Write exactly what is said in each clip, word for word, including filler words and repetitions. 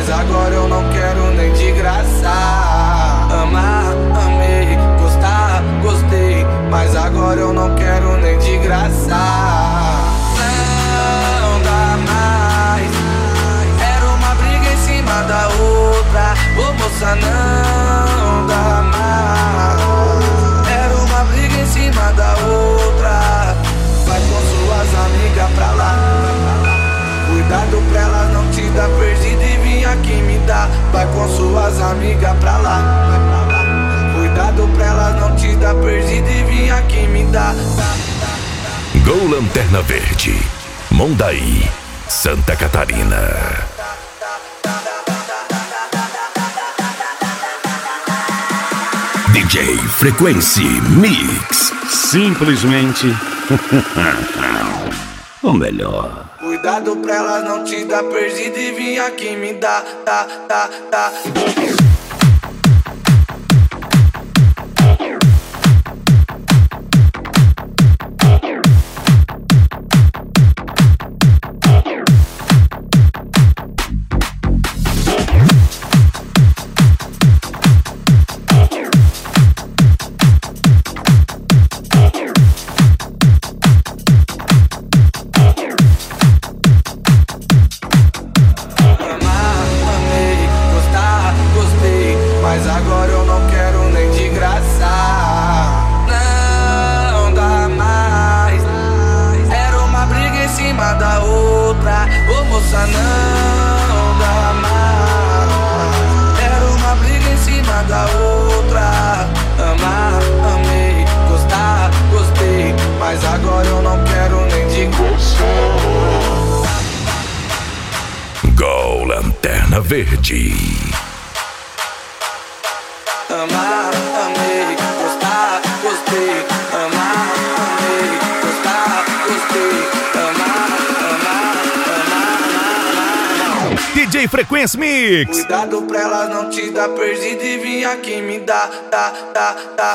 mas agora eu não quero nem de graça. Amar, amei, gostar, gostei, mas agora eu não quero nem de graça. Não dá mais, era uma briga em cima da outra. Ô moça, não dá mais, era uma briga em cima da outra. Vai com suas amigas pra lá, cuidado pra elas não te dar perdida e vim aqui me dar. Vai com suas amigas pra lá, cuidado pra elas não te dar perdida e vim aqui me dar. Gol Lanterna Verde, Mondaí, Santa Catarina. D J Frequency Mix. Simplesmente o melhor. Cuidado pra elas não te dar perdida e vim aqui me dar, tá, tá, tá. Mas agora eu não quero nem de graça. Não dá mais, era uma briga em cima da outra. Ô moça, não dá mais, era uma briga em cima da outra. Amar, amei, gostar, gostei, mas agora eu não quero nem de graça. Gol Lanterna Verde. Amar, amei, gostar, gostei. Amar, amei, gostar, gostei. Amar, amar, amar, amar. D J Frequency Mix. Cuidado pra elas não te dar perdida e vim aqui me dar, tá, tá, tá.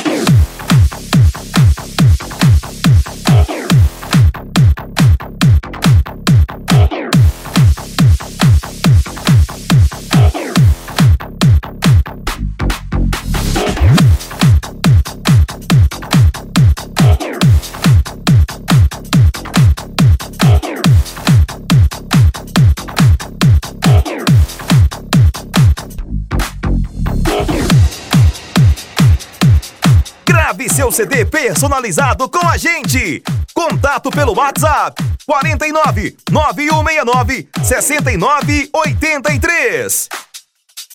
Grave seu C D personalizado com a gente. Contato pelo WhatsApp quatro nove nove um seis nove, seis nove oito três.